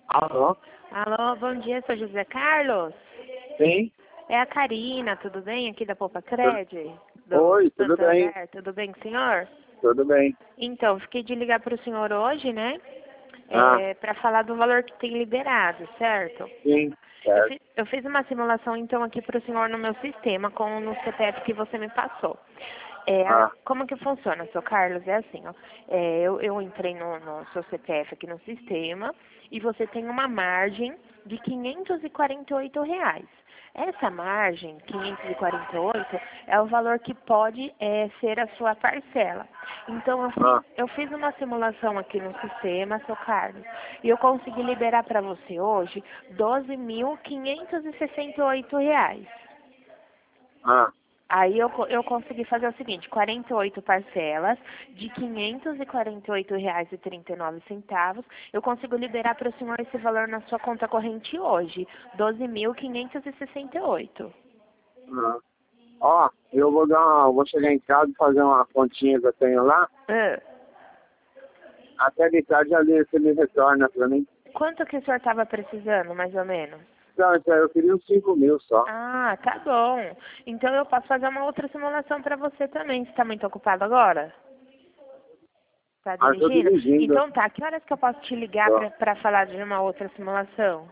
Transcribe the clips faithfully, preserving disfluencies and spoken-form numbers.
Alô? Alô, bom dia, sou José Carlos. Sim? É a Karina, tudo bem? Aqui da Poupa Cred? Do Oi, tudo bem? Santander, tudo bem com o senhor? Tudo bem. Então, fiquei de ligar para o senhor hoje, né? Ah, É, para falar do valor que tem liberado, certo? sim, Eu, certo. fi- eu fiz uma simulação, então, aqui para o senhor no meu sistema, com no C P F que você me passou. É, a- Ah, como que funciona, seu Carlos? É assim, ó. É, eu, eu entrei no, no seu C P F aqui no sistema e você tem uma margem de quinhentos e quarenta e oito reais. Essa margem, quinhentos e quarenta e oito, é o valor que pode é, ser a sua parcela. Então, eu ah, fiz, eu fiz uma simulação aqui no sistema, seu Carlos, e eu consegui liberar para você hoje doze mil quinhentos e sessenta e oito reais. ah, Aí eu, co- eu consegui fazer o seguinte, quarenta e oito parcelas de quinhentos e quarenta e oito reais e trinta e nove centavos. Eu consigo liberar para o senhor esse valor na sua conta corrente hoje, doze mil quinhentos e sessenta e oito. ah. Ó, eu vou dar uma, vou chegar em casa e fazer uma continha que eu tenho lá. Ah, Até de tarde já você me retorna pra mim. quanto que o senhor estava precisando, mais ou menos? Não, então eu queria uns cinco mil só. Ah, tá bom. Então eu posso fazer uma outra simulação para você também. Você está muito ocupado agora? Tá Ah, eu tô dirigindo? dirigindo. Então tá, que horas que eu posso te ligar Ó, para falar de uma outra simulação?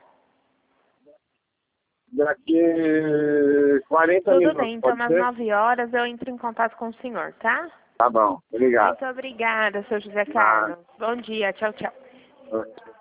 daqui quarenta Tudo minutos, bem, então pode às ser? nove horas eu entro em contato com o senhor, tá? Tá bom, obrigado. Muito obrigada, seu José Ah, Carlos. Bom dia, tchau, tchau. ah.